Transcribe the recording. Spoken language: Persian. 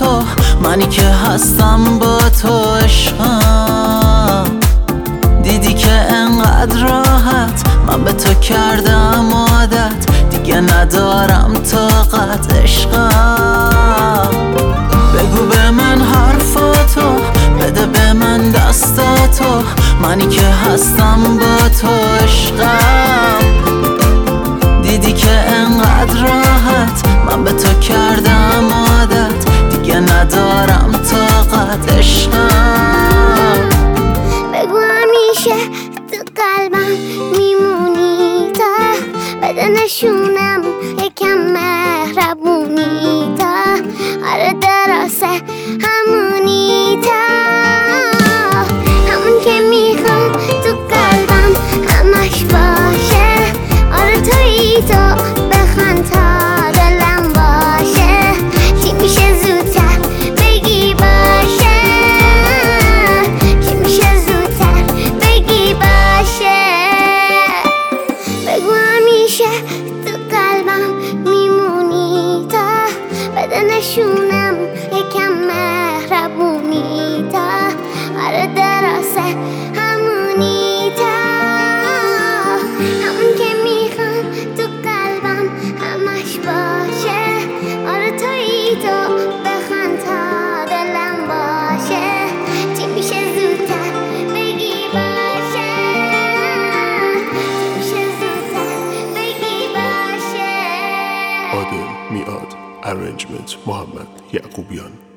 تو، منی که هستم با تو عشقم. دیدی که انقدر راحت من به تو کردم عادت، دیگه ندارم طاقت عشقم. بگو به من حرفاتو، بده به من دستاتو، منی که هستم با تو عشقم. دیدی که انقدر راحت من به تو کردم عادت، دیگه ندارم طاقت عشقم. بگو همیشه تو قلبم میمونی تا بده نشونم یکم مهربونی تا آره درسته همونی تا همون که میخوام تو قلبم همش باشه. آره تویی تو بخند تا دلم باشه. چی میشه زودتر بگی باشه، چی میشه زودتر بگی باشه. بگو همیشه تو قلبم میمونی تا بده نشونم یکم مهربونی تا آره درسته همونی تا همون که میخوام تو قلبم همش باشه. آره تویی تو بخند تا دلم باشه. چی میشه زودتر بگی باشه، چی میشه زودتر بگی باشه. عادل میاد. Arrangement محمد یعقوبیان.